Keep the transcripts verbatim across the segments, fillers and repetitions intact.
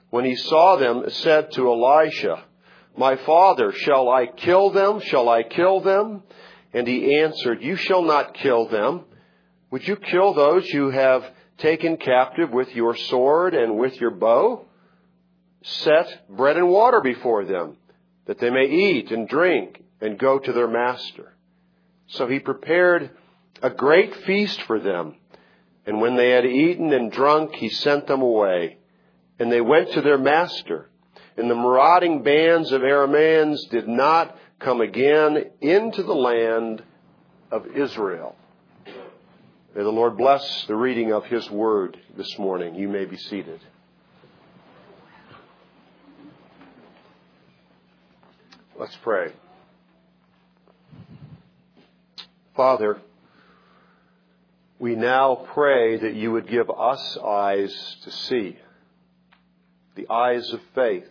when he saw them, said to Elisha, My father, shall I kill them? Shall I kill them? And he answered, You shall not kill them. Would you kill those you have taken captive with your sword and with your bow? Set bread and water before them, that they may eat and drink and go to their master. So he prepared a great feast for them. And when they had eaten and drunk, he sent them away. And they went to their master. And the marauding bands of Arameans did not come again into the land of Israel. May the Lord bless the reading of His Word this morning. You may be seated. Let's pray. Father, we now pray that you would give us eyes to see, the eyes of faith,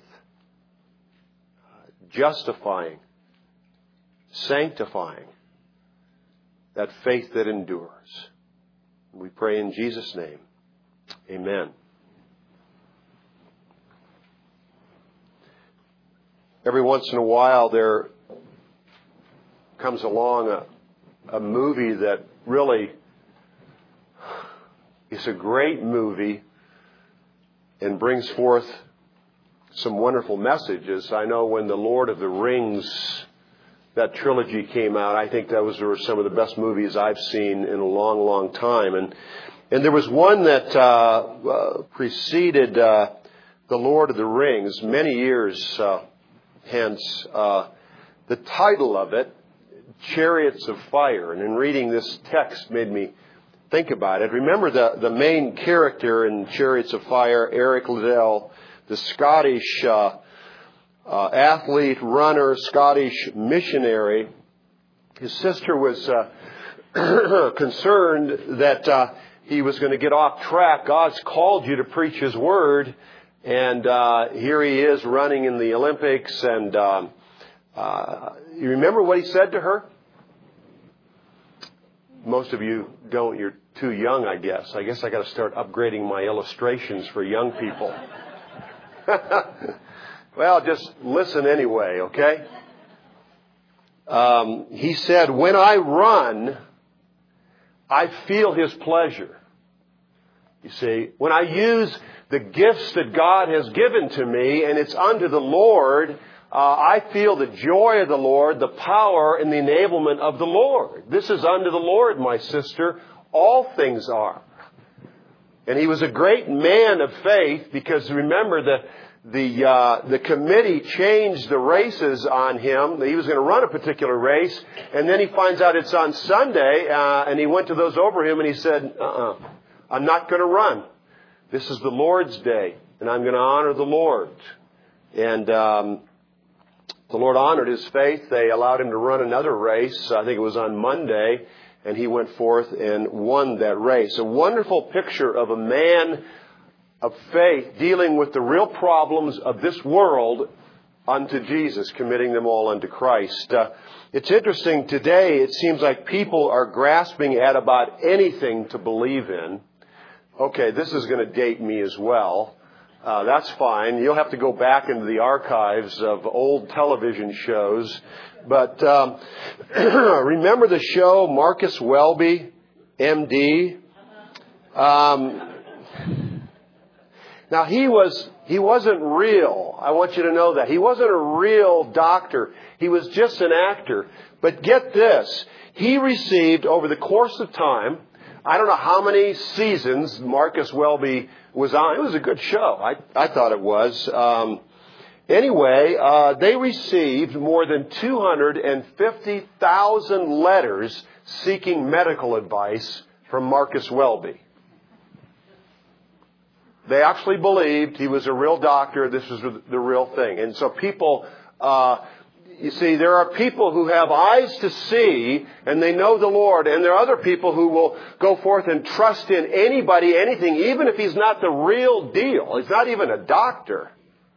justifying, sanctifying, that faith that endures. We pray in Jesus' name. Amen. Every once in a while there comes along a, a movie that really is a great movie and brings forth some wonderful messages. I know when The Lord of the Rings, that trilogy came out, I think those were some of the best movies I've seen in a long, long time. And and there was one that uh, uh, preceded uh, The Lord of the Rings, many years uh, hence. Uh, the title of it, Chariots of Fire. And in reading this text made me think about it. Remember the, the main character in Chariots of Fire, Eric Liddell, the Scottish uh, uh, athlete, runner, Scottish missionary. His sister was uh, concerned that uh, he was going to get off track. God's called you to preach His Word, and uh, here he is running in the Olympics. And um, uh, you remember what he said to her? Most of you don't. You're too young, I guess. I guess I got to start upgrading my illustrations for young people. Well, just listen anyway, okay? Um, he said, when I run, I feel His pleasure. You see, when I use the gifts that God has given to me and it's unto the Lord, uh, I feel the joy of the Lord, the power and the enablement of the Lord. This is unto the Lord, my sister. All things are. And he was a great man of faith because remember the the uh, the committee changed the races on him. He was going to run a particular race, and then he finds out it's on Sunday, uh, and he went to those over him and he said, uh-uh, I'm not going to run. This is the Lord's day, and I'm going to honor the Lord. And um, the Lord honored his faith. They allowed him to run another race. I think it was on Monday. And he went forth and won that race. A wonderful picture of a man of faith dealing with the real problems of this world unto Jesus, committing them all unto Christ. Uh, it's interesting today, it seems like people are grasping at about anything to believe in. Okay, this is going to date me as well. Uh, that's fine. You'll have to go back into the archives of old television shows. But um, remember the show Marcus Welby, M D? Um, now he was he wasn't real. I want you to know that. He wasn't a real doctor. He was just an actor. But get this. He received over the course of time, I don't know how many seasons Marcus Welby was on. It was a good show. I, I thought it was. Um, anyway, uh, they received more than two hundred fifty thousand letters seeking medical advice from Marcus Welby. They actually believed he was a real doctor. This was the real thing. And so people, uh, you see, there are people who have eyes to see and they know the Lord. And there are other people who will go forth and trust in anybody, anything, even if he's not the real deal. He's not even a doctor.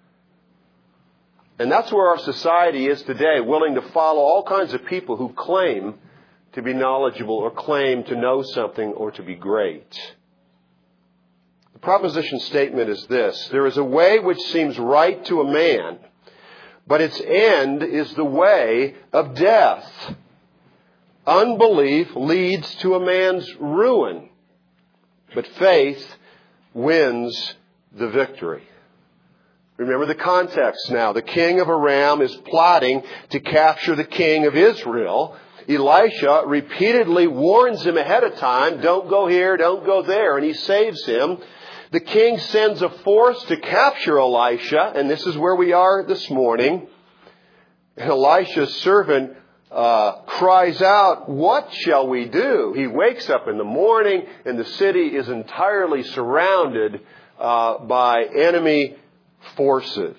And that's where our society is today, willing to follow all kinds of people who claim to be knowledgeable or claim to know something or to be great. The proposition statement is this: there is a way which seems right to a man, but its end is the way of death. Unbelief leads to a man's ruin, but faith wins the victory. Remember the context now. The king of Aram is plotting to capture the king of Israel. Elisha repeatedly warns him ahead of time, don't go here, don't go there, and he saves him. The king sends a force to capture Elisha, and this is where we are this morning. And Elisha's servant uh, cries out, what shall we do? He wakes up in the morning, and the city is entirely surrounded uh, by enemy forces.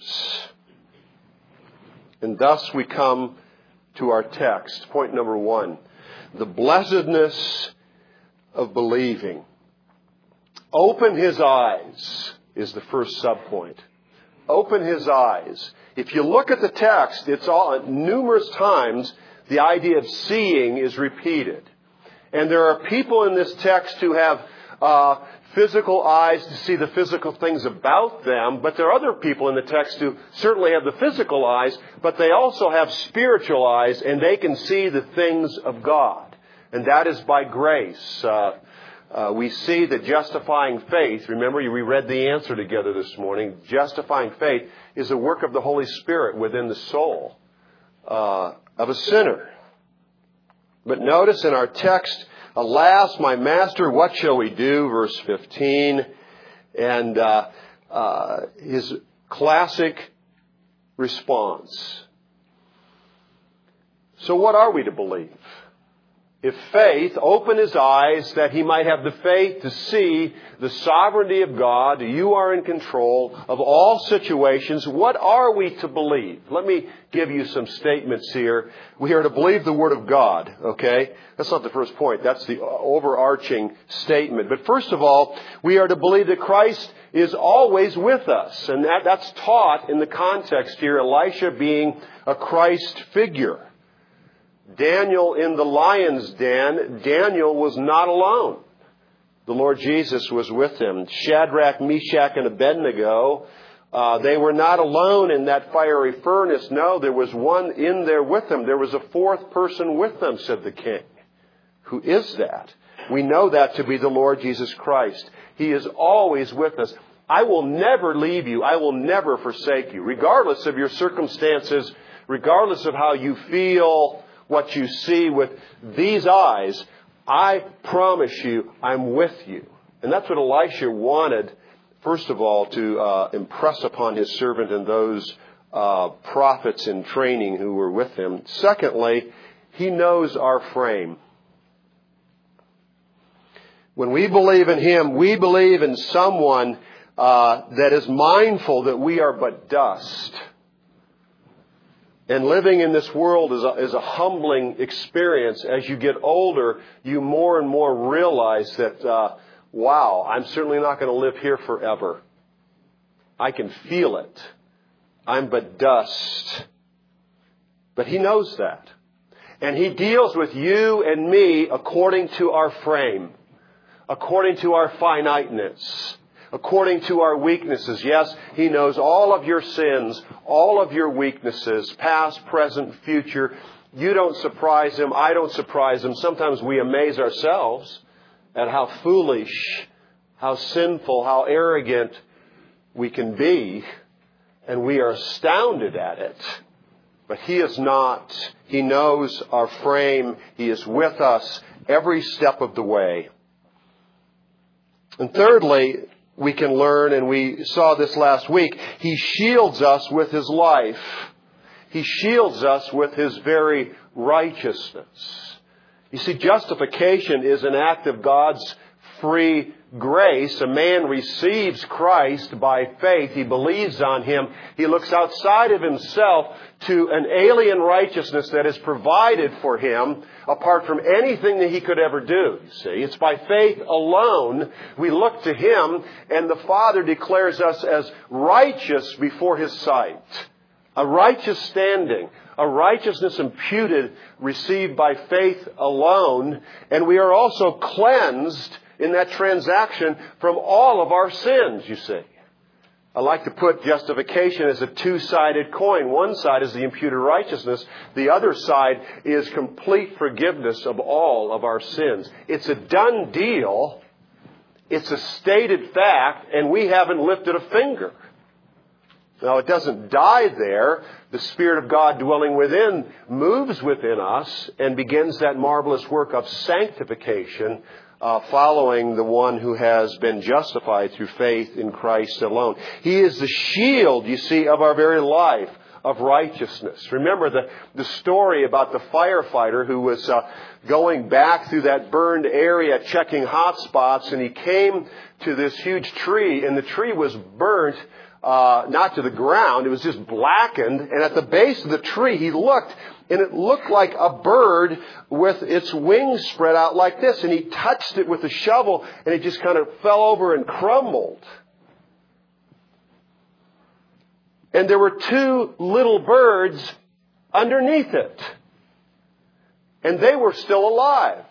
And thus we come to our text. Point number one, the blessedness of believing. Open his eyes is the first subpoint. Open his eyes. If you look at the text, it's all numerous times the idea of seeing is repeated. And there are people in this text who have uh, physical eyes to see the physical things about them, but there are other people in the text who certainly have the physical eyes, but they also have spiritual eyes, and they can see the things of God. And that is by grace. Uh, uh, we see that justifying faith, remember we read the answer together this morning, justifying faith is a work of the Holy Spirit within the soul uh, of a sinner. But notice in our text, alas, my master, what shall we do? Verse fifteen. And uh, uh, his classic response. So what are we to believe? If faith, open his eyes that he might have the faith to see the sovereignty of God. You are in control of all situations. What are we to believe? Let me give you some statements here. We are to believe the Word of God, okay? That's not the first point. That's the overarching statement. But first of all, we are to believe that Christ is always with us. And that, that's taught in the context here, Elisha being a Christ figure. Daniel in the lion's den, Daniel was not alone. The Lord Jesus was with him. Shadrach, Meshach, and Abednego, uh, they were not alone in that fiery furnace. No, there was one in there with them. There was a fourth person with them, said the king. Who is that? We know that to be the Lord Jesus Christ. He is always with us. I will never leave you. I will never forsake you. Regardless of your circumstances, regardless of how you feel, what you see with these eyes, I promise you, I'm with you. And that's what Elisha wanted, first of all, to uh, impress upon his servant and those uh, prophets in training who were with him. Secondly, he knows our frame. When we believe in him, we believe in someone uh, that is mindful that we are but dust. And living in this world is a, is a humbling experience. As you get older, you more and more realize that, uh, wow, I'm certainly not going to live here forever. I can feel it. I'm but dust. But he knows that. And he deals with you and me according to our frame, according to our finiteness, according to our weaknesses. Yes, he knows all of your sins, all of your weaknesses, past, present, future. You don't surprise him. I don't surprise him. Sometimes we amaze ourselves at how foolish, how sinful, how arrogant we can be. And we are astounded at it. But he is not. He knows our frame. He is with us every step of the way. And thirdly, we can learn, and we saw this last week, he shields us with his life. He shields us with his very righteousness. You see, justification is an act of God's free grace. A man receives Christ by faith. He believes on him. He looks outside of himself to an alien righteousness that is provided for him apart from anything that he could ever do. You see, it's by faith alone we look to him, and the Father declares us as righteous before his sight. A righteous standing, a righteousness imputed, received by faith alone, and we are also cleansed in that transaction from all of our sins, you see. I like to put justification as a two-sided coin. One side is the imputed righteousness. The other side is complete forgiveness of all of our sins. It's a done deal. It's a stated fact, and we haven't lifted a finger. Now, it doesn't die there. The Spirit of God dwelling within moves within us and begins that marvelous work of sanctification, uh, following the one who has been justified through faith in Christ alone. He is the shield, you see, of our very life of righteousness. Remember the, the story about the firefighter who was uh, going back through that burned area checking hot spots, and he came to this huge tree, and the tree was burnt Uh, not to the ground. It was just blackened. And at the base of the tree, he looked, and it looked like a bird with its wings spread out like this. And he touched it with a shovel, and it just kind of fell over and crumbled. And there were two little birds underneath it. And they were still alive.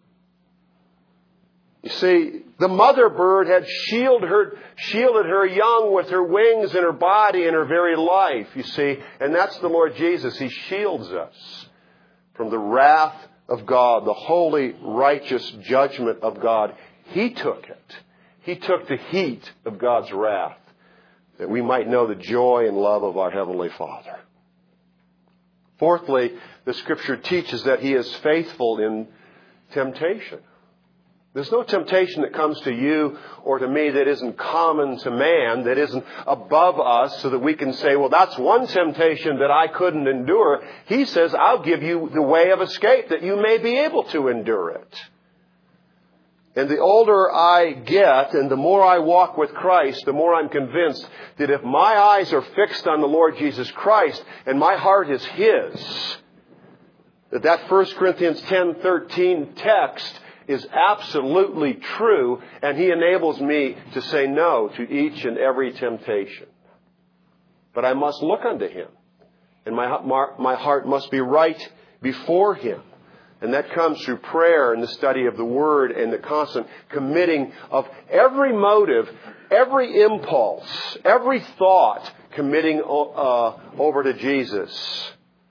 You see, the mother bird had shielded her, shielded her young with her wings and her body and her very life, you see. And that's the Lord Jesus. He shields us from the wrath of God, the holy, righteous judgment of God. He took it. He took the heat of God's wrath that we might know the joy and love of our Heavenly Father. Fourthly, the Scripture teaches that He is faithful in temptation. There's no temptation that comes to you or to me that isn't common to man, that isn't above us, so that we can say, well, that's one temptation that I couldn't endure. He says, I'll give you the way of escape that you may be able to endure it. And the older I get and the more I walk with Christ, the more I'm convinced that if my eyes are fixed on the Lord Jesus Christ and my heart is His, that that First Corinthians ten thirteen text is absolutely true, and He enables me to say no to each and every temptation. But I must look unto Him, and my, my heart must be right before Him. And that comes through prayer and the study of the Word and the constant committing of every motive, every impulse, every thought, committing uh, over to Jesus.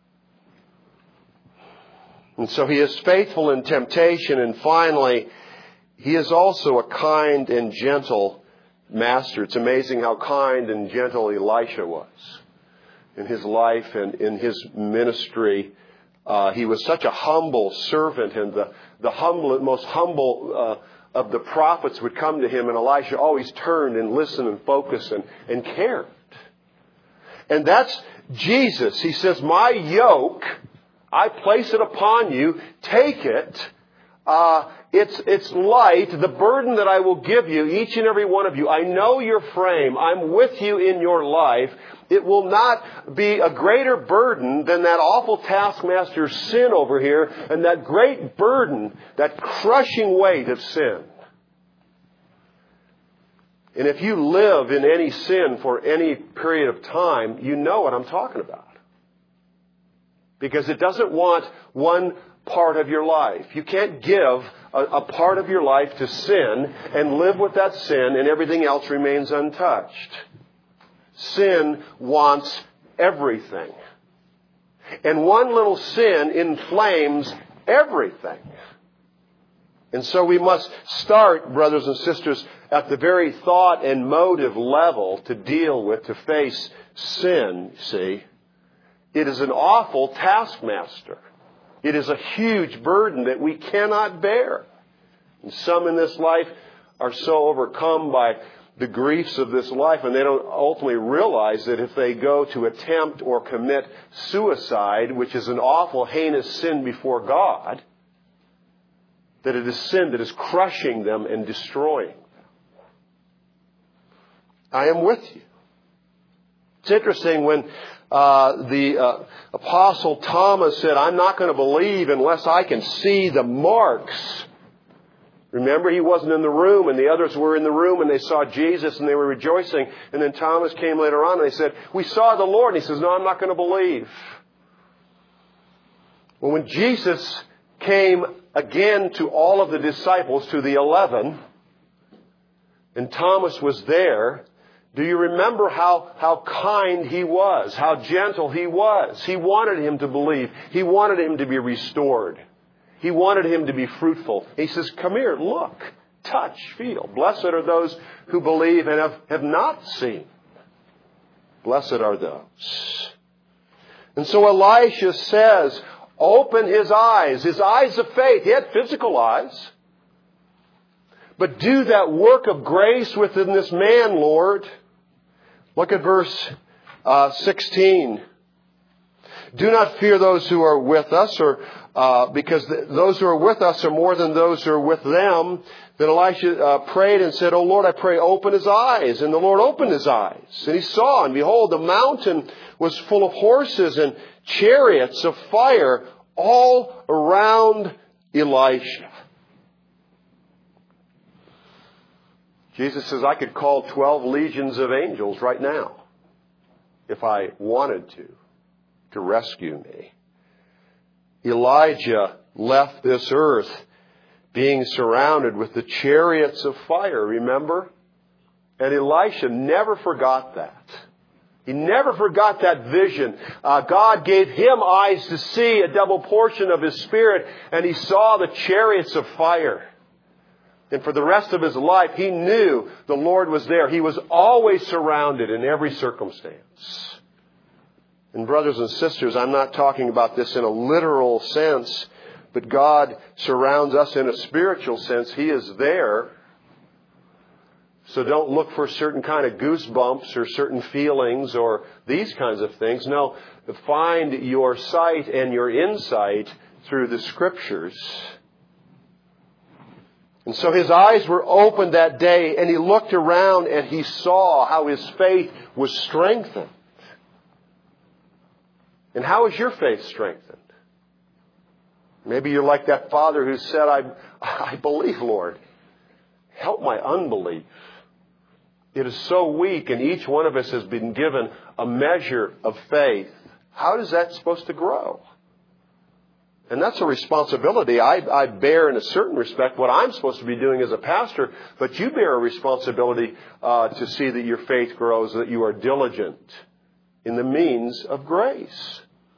And so He is faithful in temptation. And finally, He is also a kind and gentle master. It's amazing how kind and gentle Elisha was in his life and in his ministry. Uh, he was such a humble servant, and the, the humble, most humble uh, of the prophets would come to him, and Elisha always turned and listened and focused and, and cared. And that's Jesus. He says, my yoke, I place it upon you. Take it. Uh, it's, it's light. The burden that I will give you, each and every one of you. I know your frame. I'm with you in your life. It will not be a greater burden than that awful taskmaster's sin over here and that great burden, that crushing weight of sin. And if you live in any sin for any period of time, you know what I'm talking about. Because it doesn't want one part of your life. You can't give a, a part of your life to sin and live with that sin and everything else remains untouched. Sin wants everything. And one little sin inflames everything. And so we must start, brothers and sisters, at the very thought and motive level to deal with, to face sin, see. It is an awful taskmaster. It is a huge burden that we cannot bear. And some in this life are so overcome by the griefs of this life, and they don't ultimately realize that if they go to attempt or commit suicide, which is an awful, heinous sin before God, that it is sin that is crushing them and destroying them. I am with you. It's interesting when uh, the uh, Apostle Thomas said, I'm not going to believe unless I can see the marks. Remember, he wasn't in the room and the others were in the room and they saw Jesus and they were rejoicing. And then Thomas came later on and they said, we saw the Lord. And he says, no, I'm not going to believe. Well, when Jesus came again to all of the disciples, to the eleven, and Thomas was there, do you remember how, how kind he was, how gentle he was? He wanted him to believe. He wanted him to be restored. He wanted him to be fruitful. He says, come here, look, touch, feel. Blessed are those who believe and have, have not seen. Blessed are those. And so Elisha says, open his eyes, his eyes of faith. He had physical eyes. But do that work of grace within this man, Lord. Look at verse uh, sixteen. Do not fear those who are with us, or uh, because th- those who are with us are more than those who are with them. Then Elisha uh, prayed and said, O Lord, I pray, open his eyes. And the Lord opened his eyes. And he saw, and behold, the mountain was full of horses and chariots of fire all around Elisha. Jesus says, I could call twelve legions of angels right now if I wanted to, to rescue me. Elijah left this earth being surrounded with the chariots of fire, remember? And Elisha never forgot that. He never forgot that vision. Uh, God gave him eyes to see, a double portion of his spirit, and he saw the chariots of fire. And for the rest of his life, he knew the Lord was there. He was always surrounded in every circumstance. And brothers and sisters, I'm not talking about this in a literal sense, but God surrounds us in a spiritual sense. He is there. So don't look for certain kind of goosebumps or certain feelings or these kinds of things. No, find your sight and your insight through the Scriptures. And so his eyes were opened that day, and he looked around and he saw how his faith was strengthened. And how is your faith strengthened? Maybe you're like that father who said, I, I believe, Lord. Help my unbelief. It is so weak, and each one of us has been given a measure of faith. How is that supposed to grow? And that's a responsibility I, I bear in a certain respect, what I'm supposed to be doing as a pastor, but you bear a responsibility uh, to see that your faith grows, that you are diligent in the means of grace.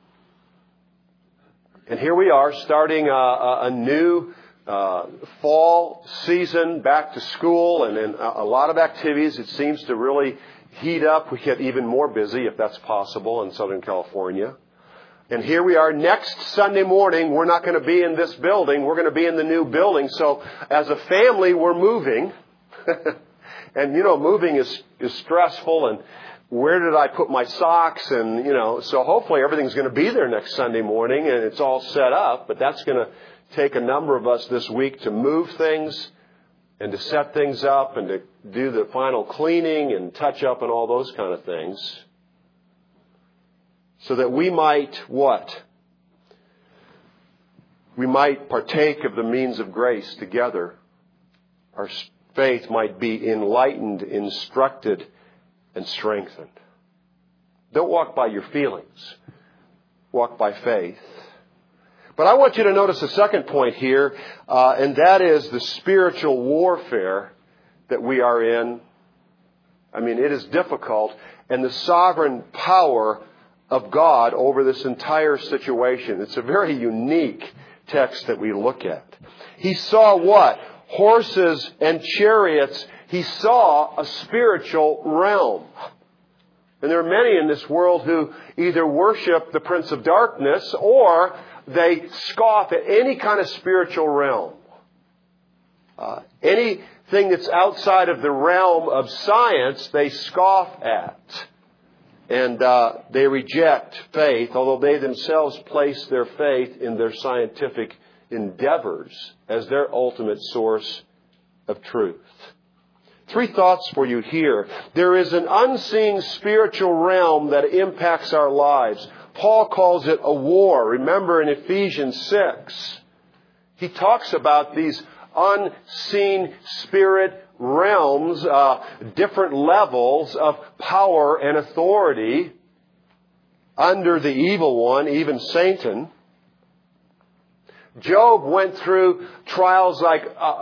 And here we are starting a, a, a new uh, fall season, back to school, and, and a, a lot of activities. It seems to really heat up. We get even more busy, if that's possible, in Southern California. And here we are next Sunday morning. We're not going to be in this building. We're going to be in the new building. So as a family, we're moving. And, you know, moving is, is stressful. And where did I put my socks? And, you know, so hopefully everything's going to be there next Sunday morning and it's all set up. But that's going to take a number of us this week to move things and to set things up and to do the final cleaning and touch up and all those kind of things. So that we might, what? We might partake of the means of grace together. Our faith might be enlightened, instructed, and strengthened. Don't walk by your feelings. Walk by faith. But I want you to notice a second point here, uh, and that is the spiritual warfare that we are in. I mean, it is difficult, and the sovereign power of God over this entire situation. It's a very unique text that we look at. He saw what? Horses and chariots. He saw a spiritual realm. And there are many in this world who either worship the Prince of Darkness or they scoff at any kind of spiritual realm. Uh, anything that's outside of the realm of science, they scoff at. And uh, they reject faith, although they themselves place their faith in their scientific endeavors as their ultimate source of truth. Three thoughts for you here. There is an unseen spiritual realm that impacts our lives. Paul calls it a war. Remember in Ephesians six, he talks about these unseen spirit realms, uh, different levels of power and authority under the evil one, even Satan. Job went through trials like uh,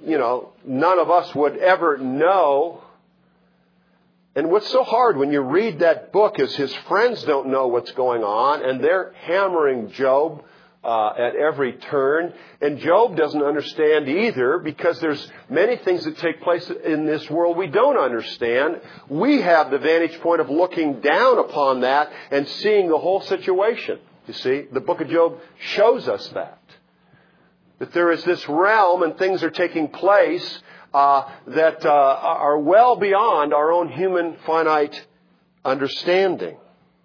you know, none of us would ever know. And what's so hard when you read that book is his friends don't know what's going on, and they're hammering Job uh, at every turn. And Job doesn't understand either, because there's many things that take place in this world we don't understand. We have the vantage point of looking down upon that and seeing the whole situation. You see, the book of Job shows us that. That there is this realm and things are taking place Uh, that uh, are well beyond our own human finite understanding.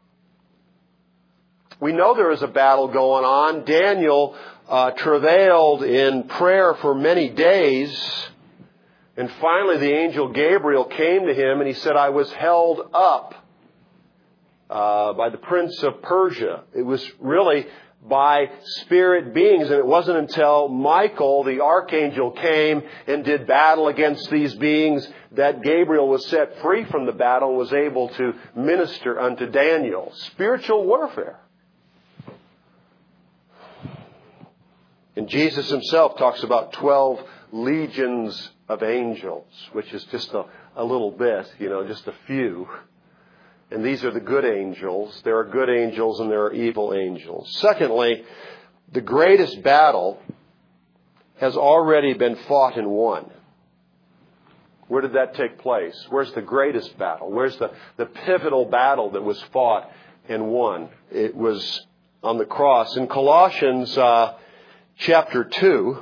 We know there is a battle going on. Daniel uh, travailed in prayer for many days. And finally the angel Gabriel came to him and he said, I was held up uh, by the prince of Persia. It was really by spirit beings. And it wasn't until Michael, the archangel, came and did battle against these beings that Gabriel was set free from the battle and was able to minister unto Daniel. Spiritual warfare. And Jesus himself talks about twelve legions of angels, which is just a, a little bit, you know, just a few. And these are the good angels. There are good angels and there are evil angels. Secondly, the greatest battle has already been fought and won. Where did that take place? Where's the greatest battle? Where's the, the pivotal battle that was fought and won? It was on the cross. In Colossians uh, chapter two,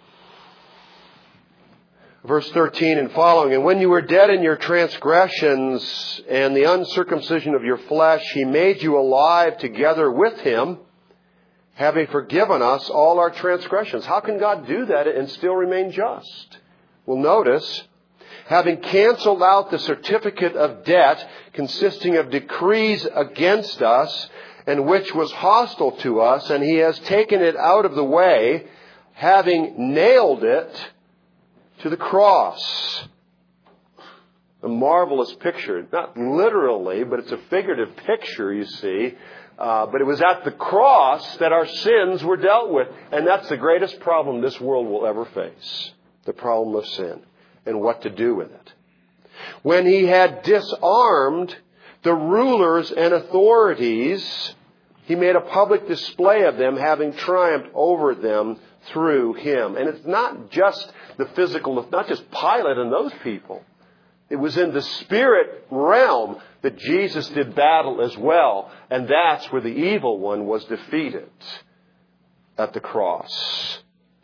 verse thirteen and following, and when you were dead in your transgressions and the uncircumcision of your flesh, he made you alive together with him, having forgiven us all our transgressions. How can God do that and still remain just? Well, notice, having canceled out the certificate of debt consisting of decrees against us, and which was hostile to us, and he has taken it out of the way, having nailed it to the cross. A marvelous picture. Not literally, but it's a figurative picture, you see. Uh, but it was at the cross that our sins were dealt with. And that's the greatest problem this world will ever face. The problem of sin. And what to do with it. When he had disarmed the rulers and authorities, he made a public display of them, having triumphed over them through him. And it's not just the physical, not just Pilate and those people. It was in the spirit realm that Jesus did battle as well. And that's where the evil one was defeated, at the cross.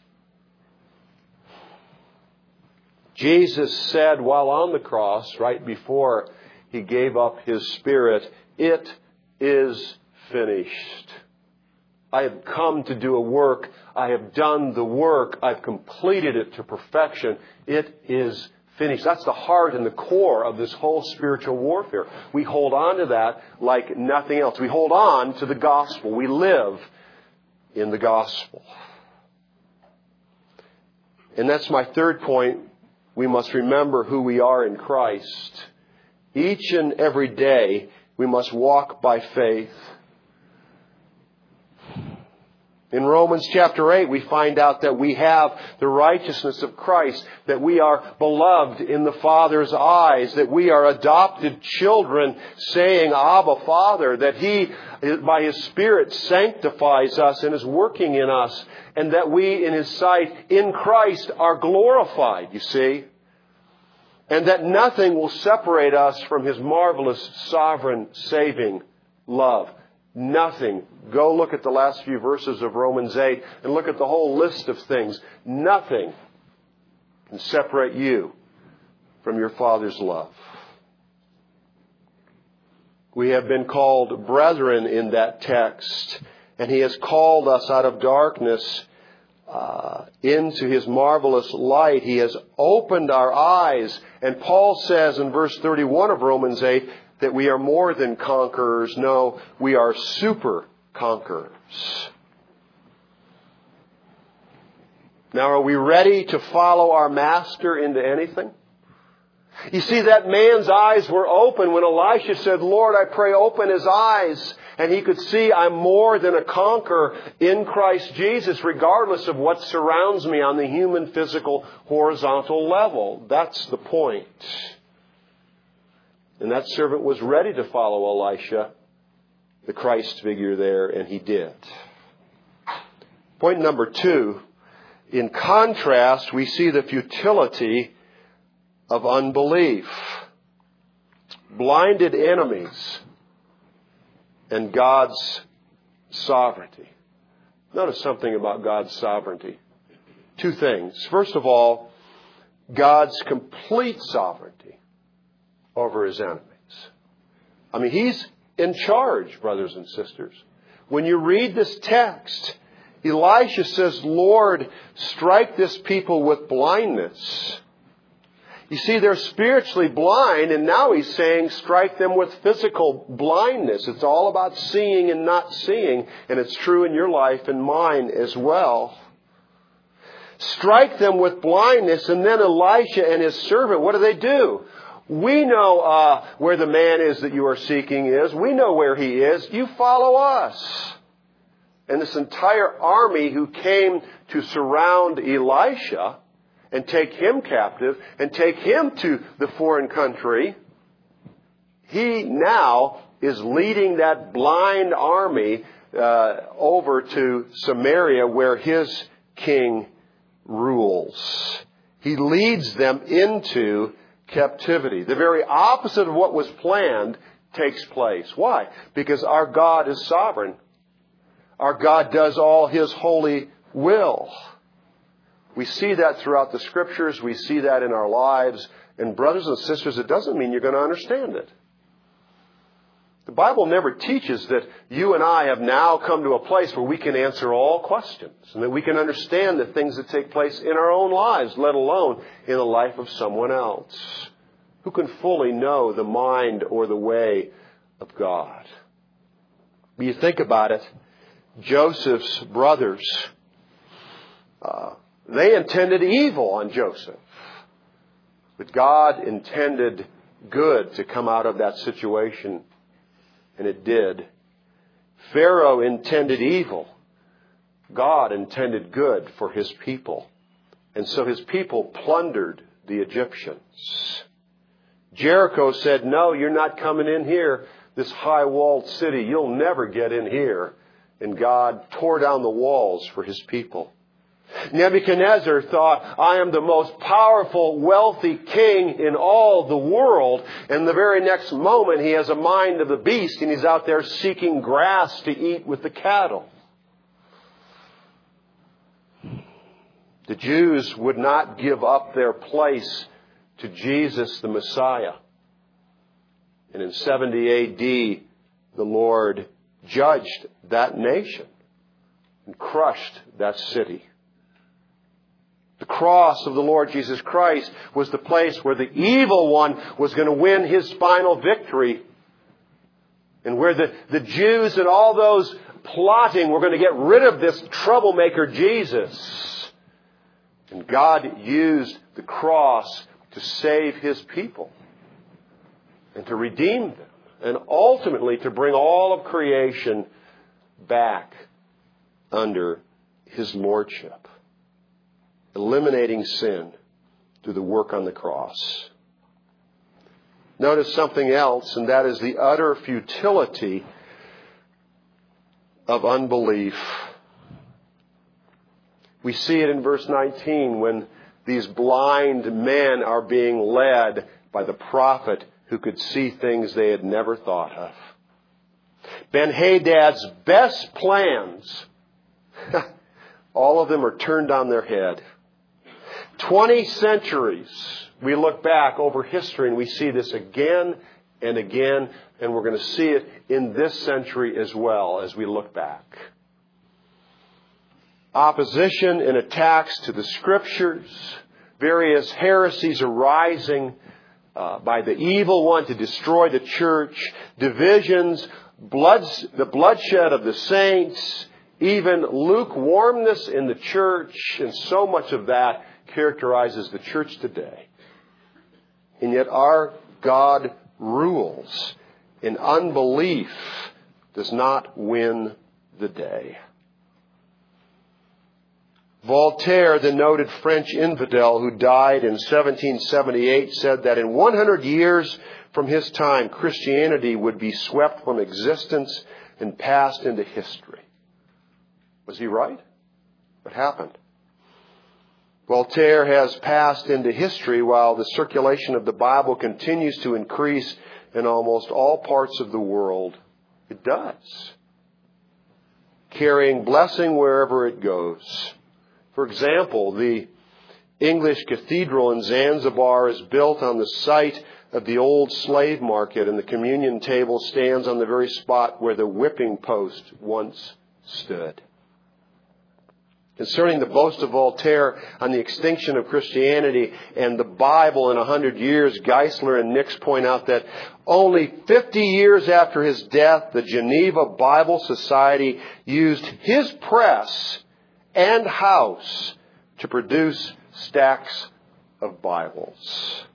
Jesus said while on the cross, right before he gave up his spirit, it is finished. I have come to do a work. I have done the work. I've completed it to perfection. It is finished. That's the heart and the core of this whole spiritual warfare. We hold on to that like nothing else. We hold on to the gospel. We live in the gospel. And that's my third point. We must remember who we are in Christ. Each and every day we must walk by faith. In Romans chapter eight, we find out that we have the righteousness of Christ, that we are beloved in the Father's eyes, that we are adopted children saying, Abba, Father, that He, by His Spirit, sanctifies us and is working in us, and that we, in His sight, in Christ, are glorified, you see, and that nothing will separate us from His marvelous, sovereign, saving love. Nothing. Go look at the last few verses of Romans eight and look at the whole list of things. Nothing can separate you from your Father's love. We have been called brethren in that text, and He has called us out of darkness uh, into His marvelous light. He has opened our eyes. And Paul says in verse thirty-one of Romans eight, that we are more than conquerors. No, we are super conquerors. Now, are we ready to follow our Master into anything? You see, that man's eyes were open when Elisha said, Lord, I pray, open his eyes. And he could see I'm more than a conqueror in Christ Jesus, regardless of what surrounds me on the human, physical, horizontal level. That's the point. And that servant was ready to follow Elisha, the Christ figure there, and he did. Point number two, in contrast, we see the futility of unbelief. Blinded enemies and God's sovereignty. Notice something about God's sovereignty. Two things. First of all, God's complete sovereignty over his enemies. I mean, he's in charge, brothers and sisters. When you read this text, Elisha says, Lord, strike this people with blindness. You see, they're spiritually blind, and now he's saying strike them with physical blindness. It's all about seeing and not seeing, and it's true in your life and mine as well. Strike them with blindness, and then Elisha and his servant, what do they do? We know uh, where the man is that you are seeking is. We know where he is. You follow us. And this entire army who came to surround Elisha and take him captive and take him to the foreign country, he now is leading that blind army uh, over to Samaria where his king rules. He leads them into captivity. The very opposite of what was planned takes place. Why? Because our God is sovereign. Our God does all his holy will. We see that throughout the Scriptures. We see that in our lives. And brothers and sisters, it doesn't mean you're going to understand it. The Bible never teaches that you and I have now come to a place where we can answer all questions and that we can understand the things that take place in our own lives, let alone in the life of someone else. Who can fully know the mind or the way of God? When you think about it, Joseph's brothers, uh, they intended evil on Joseph. But God intended good to come out of that situation. And it did. Pharaoh intended evil. God intended good for his people. And so his people plundered the Egyptians. Jericho said, no, you're not coming in here, this high-walled city. You'll never get in here. And God tore down the walls for his people. Nebuchadnezzar thought, I am the most powerful, wealthy king in all the world. And the very next moment, he has a mind of the beast, and he's out there seeking grass to eat with the cattle. The Jews would not give up their place to Jesus the Messiah. And in seventy A D, the Lord judged that nation and crushed that city. The cross of the Lord Jesus Christ was the place where the evil one was going to win his final victory. And where the, the Jews and all those plotting were going to get rid of this troublemaker Jesus. And God used the cross to save his people and to redeem them. And ultimately to bring all of creation back under his lordship. Eliminating sin through the work on the cross. Notice something else, and that is the utter futility of unbelief. We see it in verse nineteen when these blind men are being led by the prophet who could see things they had never thought of. Ben-Hadad's best plans, all of them are turned on their head. Twenty centuries, we look back over history and we see this again and again, and we're going to see it in this century as well as we look back. Opposition and attacks to the Scriptures, various heresies arising uh, by the evil one to destroy the church, divisions, bloods, the bloodshed of the saints, even lukewarmness in the church, and so much of that characterizes the church today. And yet our God rules, and unbelief does not win the day. Voltaire, the noted French infidel who died in seventeen seventy-eight, said that in one hundred years from his time, Christianity would be swept from existence and passed into history. Was he right? What happened? Voltaire has passed into history while the circulation of the Bible continues to increase in almost all parts of the world. It does. Carrying blessing wherever it goes. For example, the English cathedral in Zanzibar is built on the site of the old slave market, and the communion table stands on the very spot where the whipping post once stood. Concerning the boast of Voltaire on the extinction of Christianity and the Bible in a hundred years, Geisler and Nix point out that only fifty years after his death, the Geneva Bible Society used his press and house to produce stacks of Bibles.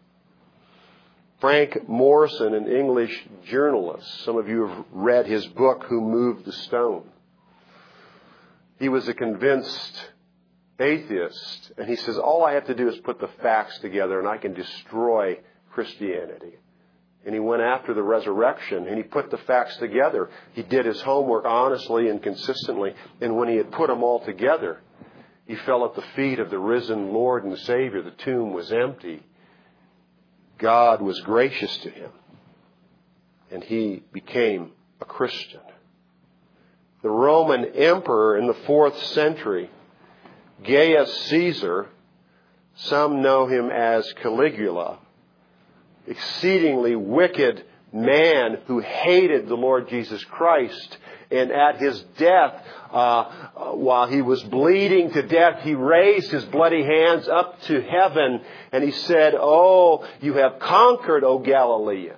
Frank Morison, an English journalist, some of you have read his book, Who Moved the Stone. He was a convinced atheist, and he says, all I have to do is put the facts together and I can destroy Christianity. And he went after the resurrection, and he put the facts together. He did his homework honestly and consistently, and when he had put them all together, he fell at the feet of the risen Lord and Savior. The tomb was empty. God was gracious to him, and he became a Christian. The Roman emperor in the fourth century, Gaius Caesar, some know him as Caligula, exceedingly wicked man who hated the Lord Jesus Christ. And at his death, uh, while he was bleeding to death, he raised his bloody hands up to heaven and he said, "Oh, you have conquered, O Galilean."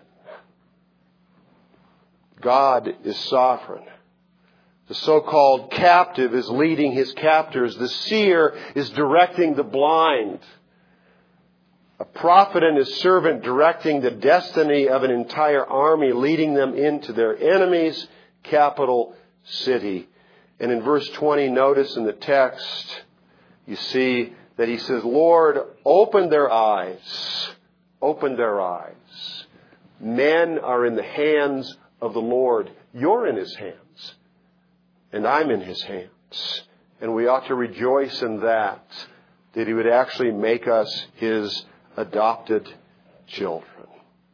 God is sovereign. The so-called captive is leading his captors. The seer is directing the blind. A prophet and his servant directing the destiny of an entire army, leading them into their enemy's capital city. And in verse twenty, notice in the text, you see that he says, "Lord, open their eyes. Open their eyes." Men are in the hands of the Lord. You're in his hands. And I'm in his hands. And we ought to rejoice in that, that he would actually make us his adopted children.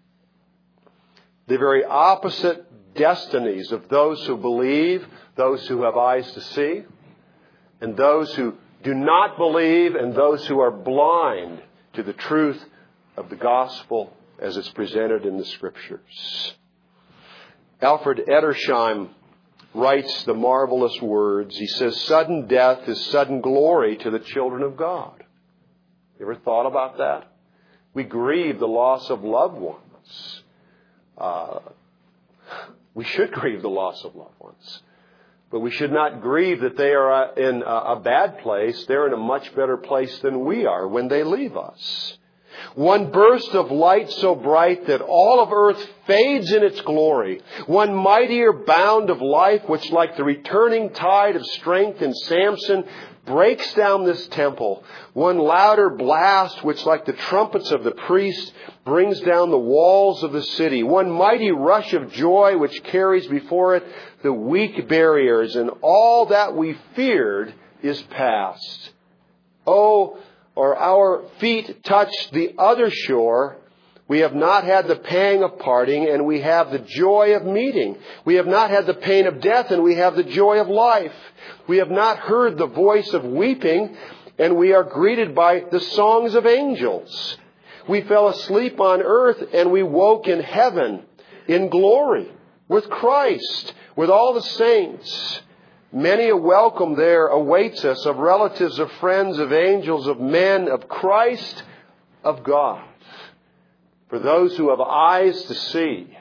The very opposite destinies of those who believe, those who have eyes to see, and those who do not believe, and those who are blind to the truth of the gospel as it's presented in the Scriptures. Alfred Edersheim writes the marvelous words. He says, "Sudden death is sudden glory to the children of God." You ever thought about that? We grieve the loss of loved ones. Uh, we should grieve the loss of loved ones. But we should not grieve that they are in a bad place. They're in a much better place than we are when they leave us. One burst of light so bright that all of earth fades in its glory. One mightier bound of life which, like the returning tide of strength in Samson, breaks down this temple. One louder blast which, like the trumpets of the priest, brings down the walls of the city. One mighty rush of joy which carries before it the weak barriers, and all that we feared is past. Oh, or our feet touch the other shore, we have not had the pang of parting, and we have the joy of meeting. We have not had the pain of death, and we have the joy of life. We have not heard the voice of weeping, and we are greeted by the songs of angels. We fell asleep on earth, and we woke in heaven, in glory, with Christ, with all the saints. Many a welcome there awaits us of relatives, of friends, of angels, of men, of Christ, of God. For those who have eyes to see.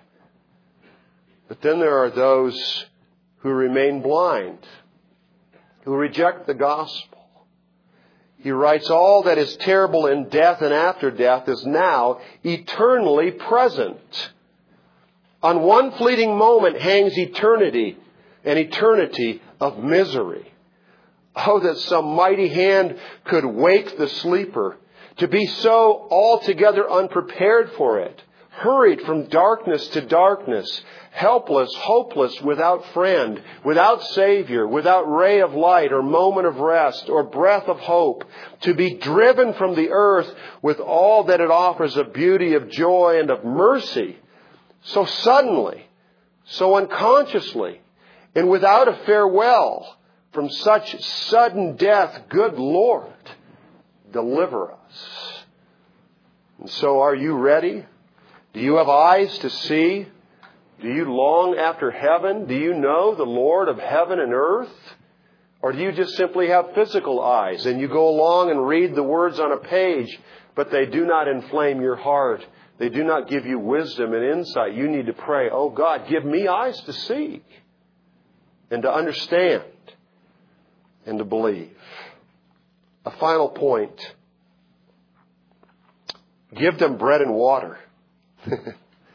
But then there are those who remain blind, who reject the gospel. He writes, all that is terrible in death and after death is now eternally present. On one fleeting moment hangs eternity, an eternity of misery. Oh, that some mighty hand could wake the sleeper, to be so altogether unprepared for it, hurried from darkness to darkness, helpless, hopeless, without friend, without Savior, without ray of light or moment of rest or breath of hope, to be driven from the earth with all that it offers of beauty, of joy, and of mercy, so suddenly, so unconsciously, and without a farewell. From such sudden death, good Lord, deliver us. And so are you ready? Do you have eyes to see? Do you long after heaven? Do you know the Lord of heaven and earth? Or do you just simply have physical eyes and you go along and read the words on a page, but they do not inflame your heart? They do not give you wisdom and insight. You need to pray, oh God, give me eyes to see and to understand and to believe. A final point. Give them bread and water. The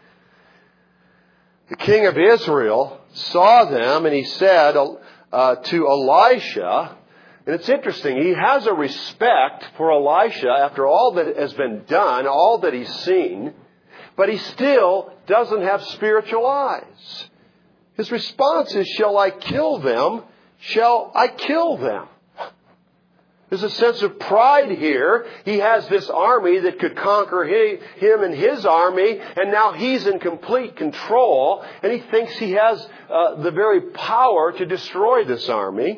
king of Israel saw them and he said uh, to Elisha, and it's interesting, he has a respect for Elisha after all that has been done, all that he's seen, but he still doesn't have spiritual eyes. His response is, shall I kill them? Shall I kill them? There's a sense of pride here. He has this army that could conquer him and his army, and now he's in complete control, and he thinks he has uh, the very power to destroy this army.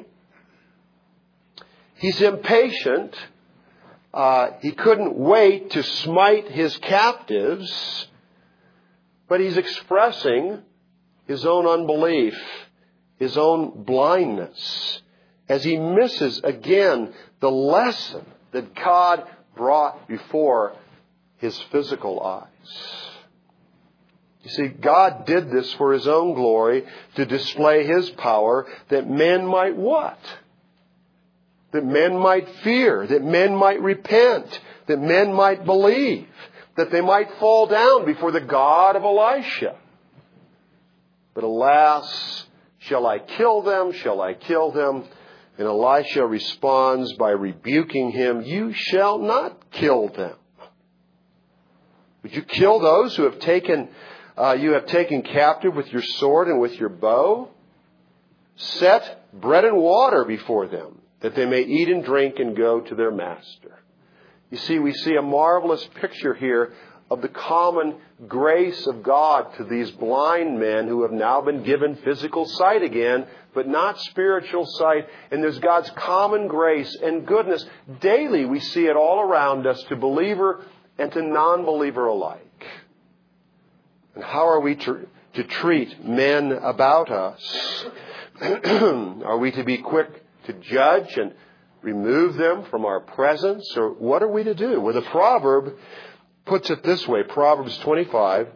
He's impatient. Uh, he couldn't wait to smite his captives, but he's expressing his own unbelief, his own blindness, as he misses again the lesson that God brought before his physical eyes. You see, God did this for his own glory, to display his power, that men might what? That men might fear, that men might repent, that men might believe, that they might fall down before the God of Elisha. But alas, shall I kill them? Shall I kill them? And Elisha responds by rebuking him, you shall not kill them. Would you kill those who have taken, uh, you have taken captive with your sword and with your bow? Set bread and water before them, that they may eat and drink and go to their master. You see, we see a marvelous picture here of the common grace of God to these blind men who have now been given physical sight again, but not spiritual sight. And there's God's common grace and goodness. Daily we see it all around us, to believer and to non-believer alike. And how are we to, to treat men about us? Are we to be quick to judge and remove them from our presence? Or what are we to do? Well, the proverb puts it this way, Proverbs twenty-five,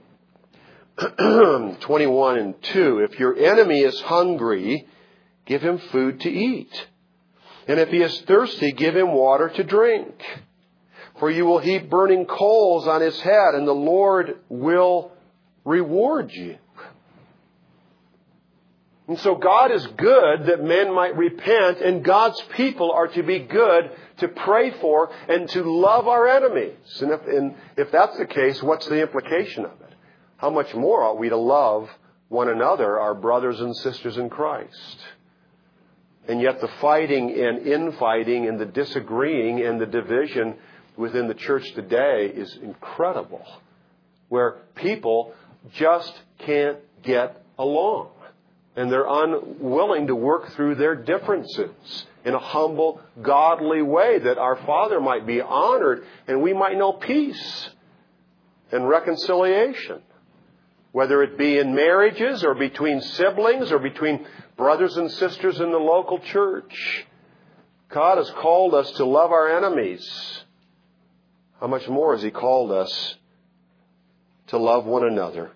twenty-one and two. If your enemy is hungry, give him food to eat. And if he is thirsty, give him water to drink. For you will heap burning coals on his head, and the Lord will reward you. And so God is good that men might repent, and God's people are to be good to pray for and to love our enemies. And if, and if that's the case, what's the implication of it? How much more ought we to love one another, our brothers and sisters in Christ? And yet the fighting and infighting and the disagreeing and the division within the church today is incredible, where people just can't get along. And they're unwilling to work through their differences in a humble, godly way, that our Father might be honored and we might know peace and reconciliation. Whether it be in marriages or between siblings or between brothers and sisters in the local church. God has called us to love our enemies. How much more has He called us to love one another?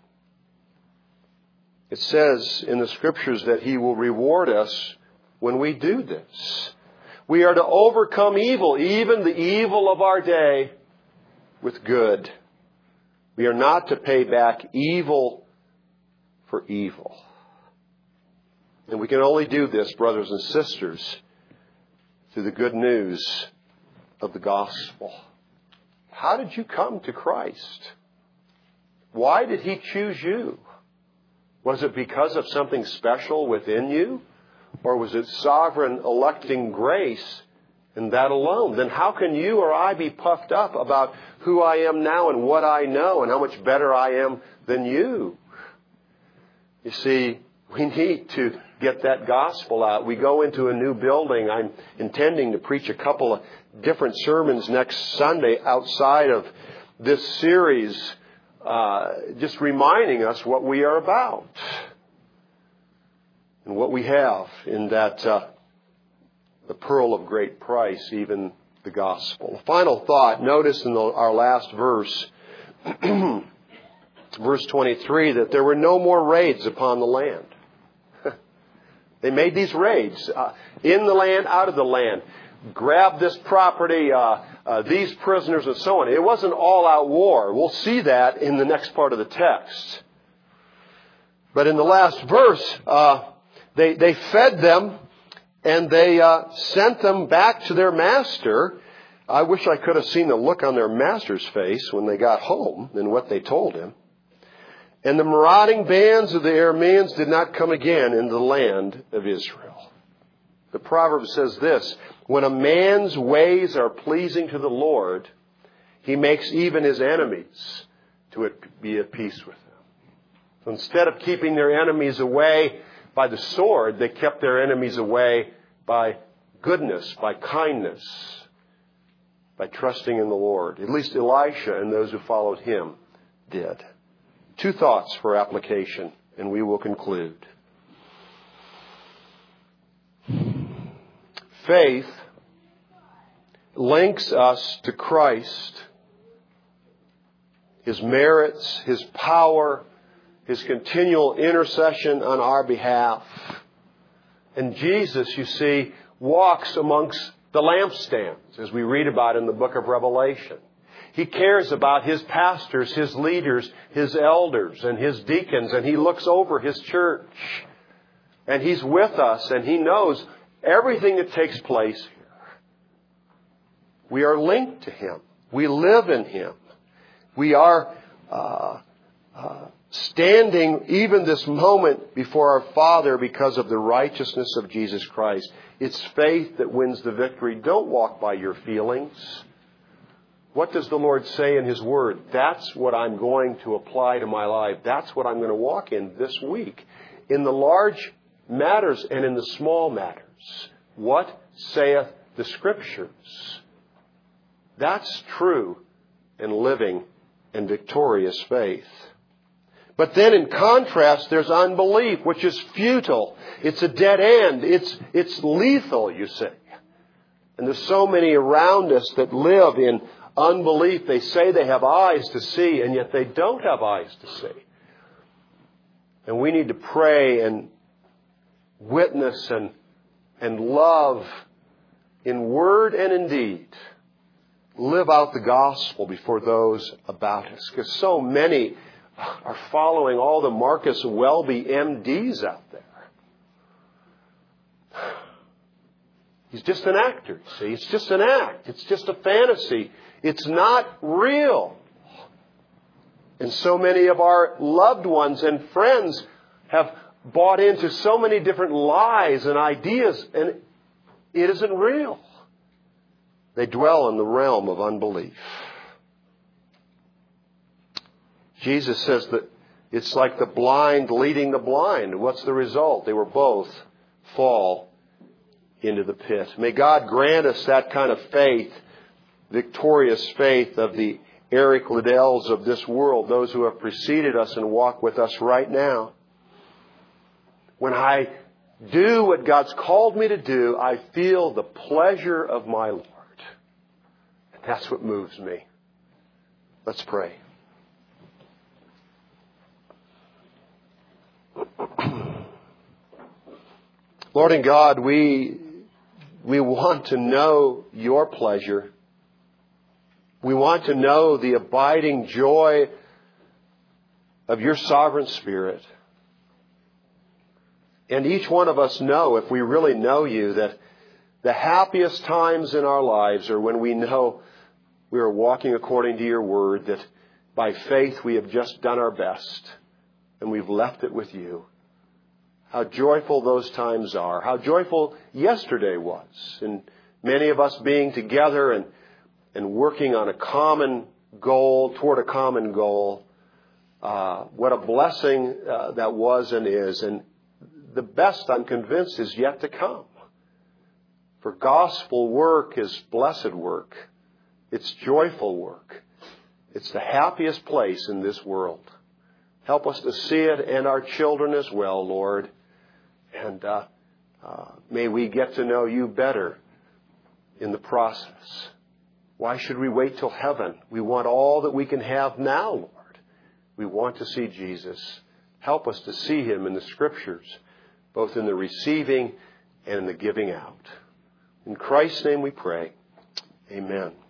It says in the Scriptures that He will reward us when we do this. We are to overcome evil, even the evil of our day, with good. We are not to pay back evil for evil. And we can only do this, brothers and sisters, through the good news of the gospel. How did you come to Christ? Why did He choose you? Was it because of something special within you? Or was it sovereign electing grace and that alone? Then how can you or I be puffed up about who I am now and what I know and how much better I am than you? You see, we need to get that gospel out. We go into a new building. I'm intending to preach a couple of different sermons next Sunday outside of this series, uh, just reminding us what we are about and what we have in that uh, the pearl of great price, even the gospel. Final thought. Notice in the, our last verse, verse twenty-three, that there were no more raids upon the land. They made these raids uh, in the land, out of the land. Grab this property, uh, uh, these prisoners, and so on. It wasn't all-out war. We'll see that in the next part of the text. But in the last verse, uh, they, they fed them and they uh, sent them back to their master. I wish I could have seen the look on their master's face when they got home and what they told him. And the marauding bands of the Arameans did not come again into the land of Israel. The proverb says this: when a man's ways are pleasing to the Lord, He makes even his enemies to be at peace with them. So instead of keeping their enemies away by the sword, they kept their enemies away by goodness, by kindness, by trusting in the Lord. At least Elisha and those who followed him did. Two thoughts for application, and we will conclude. Faith links us to Christ, His merits, His power, His continual intercession on our behalf. And Jesus, you see, walks amongst the lampstands, as we read about in the book of Revelation. He cares about His pastors, His leaders, His elders, and His deacons, and He looks over His church. And He's with us, and He knows everything that takes place here. We are linked to Him. We live in Him. We are uh, uh, standing even this moment before our Father because of the righteousness of Jesus Christ. It's faith that wins the victory. Don't walk by your feelings. What does the Lord say in His Word? That's what I'm going to apply to my life. That's what I'm going to walk in this week. In the large matters and in the small matters. What saith the Scriptures? That's true and living and victorious faith. But then in contrast, there's unbelief, which is futile. It's a dead end. It's, it's lethal, you see. And there's so many around us that live in unbelief. They say they have eyes to see, and yet they don't have eyes to see. And we need to pray and witness and, and love in word and in deed. Live out the gospel before those about us. Because so many are following all the Marcus Welby M Ds out there. He's just an actor, see? It's just an act. It's just a fantasy. It's not real. And so many of our loved ones and friends have bought into so many different lies and ideas, and it isn't real. They dwell in the realm of unbelief. Jesus says that it's like the blind leading the blind. What's the result? They will both fall into the pit. May God grant us that kind of faith, victorious faith of the Eric Liddells of this world, those who have preceded us and walk with us right now. When I do what God's called me to do, I feel the pleasure of my Lord. And that's what moves me. Let's pray. Lord and God, we we want to know your pleasure. We want to know the abiding joy of your sovereign Spirit. And each one of us know, if we really know you, that the happiest times in our lives are when we know we are walking according to your word, that by faith we have just done our best and we've left it with you. How joyful those times are. How joyful yesterday was. And many of us being together and, and working on a common goal, toward a common goal. Uh, what a blessing uh, that was and is. And the best, I'm convinced, is yet to come. For gospel work is blessed work. It's joyful work. It's the happiest place in this world. Help us to see it and our children as well, Lord. And uh, uh, may we get to know you better in the process. Why should we wait till heaven? We want all that we can have now, Lord. We want to see Jesus. Help us to see him in the Scriptures, both in the receiving and in the giving out. In Christ's name we pray. Amen.